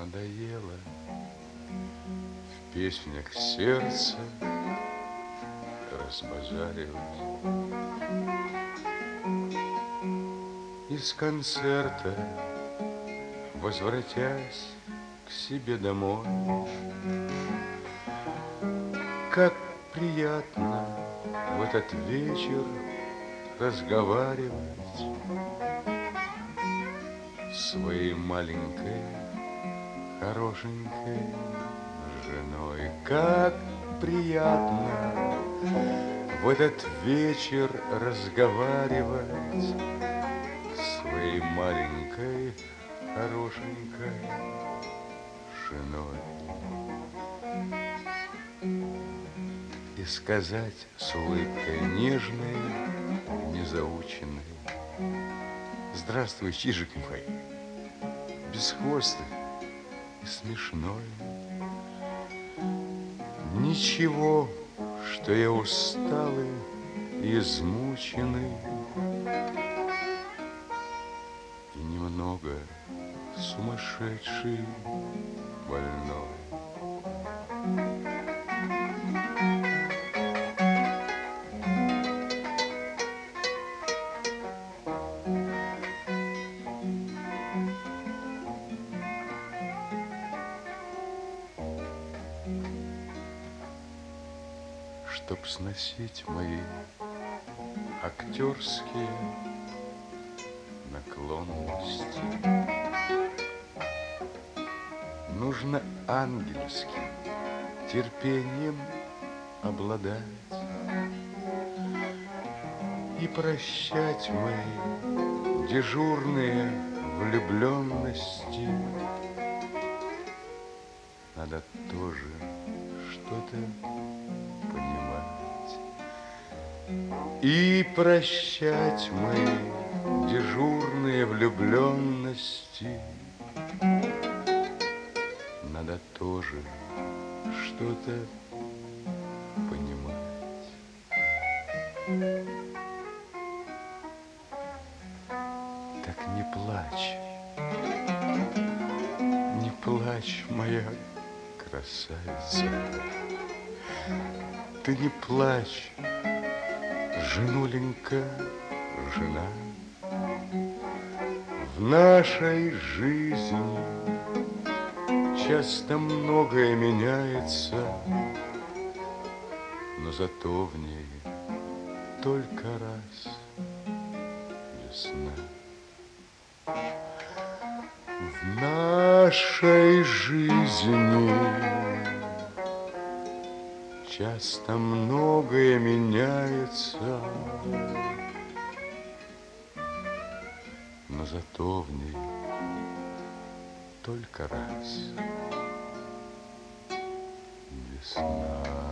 Надоело в песнях сердце разбазаривать. Из концерта, возвратясь к себе домой, как приятно в этот вечер разговаривать с своей маленькой, хорошенькой женой. Как приятно в этот вечер разговаривать с своей маленькой, хорошенькой женой. И сказать с улыбкой нежной, незаученной: здравствуй, Чижик мой, бесхвостый и смешной. Ничего, что я усталый и измученный, и немного сумасшедший, больной. Чтоб сносить мои актерские наклонности, нужно ангельским терпением обладать и прощать мои дежурные влюбленности. Надо тоже что-то понимать и прощать мои дежурные влюбленности. Надо тоже что-то понимать. Так не плачь, не плачь, моя красавица. Ты не плачь, женуленька, жена. В нашей жизни часто многое меняется, но зато в ней только раз весна. В нашей жизни часто многое меняется, но зато в ней только раз весна.